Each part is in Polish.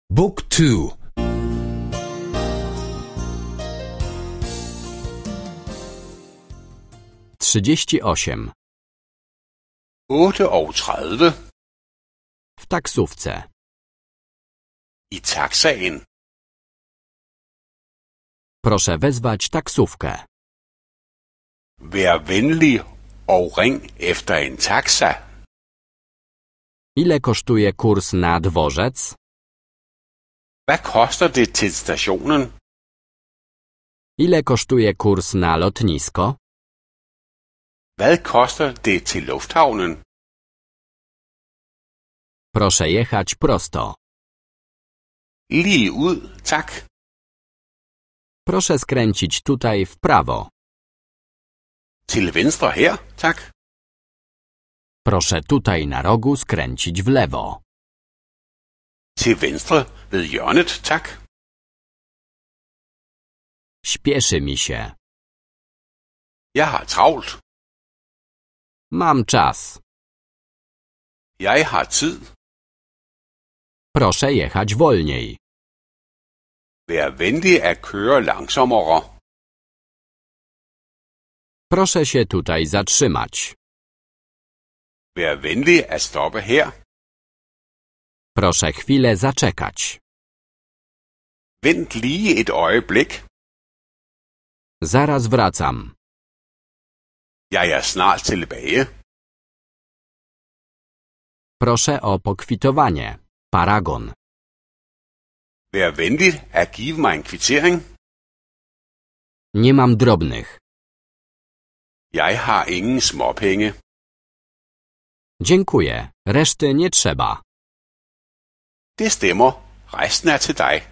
Book 2. 38. 38. W taksówce. I taxaen. Proszę wezwać taksówkę. Vær venlig og ring efter en taxa. Ile kosztuje kurs na dworzec? Hvad koster det til stationen? Ile kosztuje kurs na lotnisko? Hvad koster det til lufthavnen? Proszę jechać prosto. Lige ud, tak. Proszę skręcić tutaj w prawo. Til venstre her, tak. Proszę tutaj na rogu skręcić w lewo. Til venstre ved hjørnet, tak. Śpieszy mi się. Jeg har travlt. Mam czas. Jeg har tid. Proszę jechać wolniej. Vær venlig at køre langsommere. Proszę się tutaj zatrzymać. Vær venlig at stoppe her. Proszę chwilę zaczekać. Vent lige et øjeblik. Zaraz wracam. Jeg er snart tilbage. Proszę o pokwitowanie. Paragon. Vær venlig at give mig en kvittering. Nie mam drobnych. Jeg har ingen småpenge. Dziękuję. Reszty nie trzeba. Det stemmer. Resten er til dig.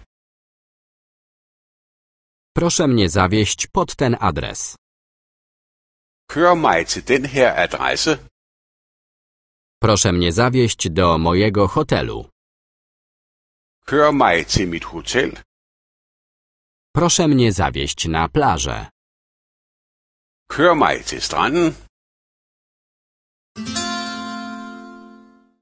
Proszę mnie zawieźć pod ten adres. Kør mig til den her adresse. Proszę mnie zawieźć do mojego hotelu. Kør mig til mit hotel. Proszę mnie zawieźć na plażę. Kør mig til stranden.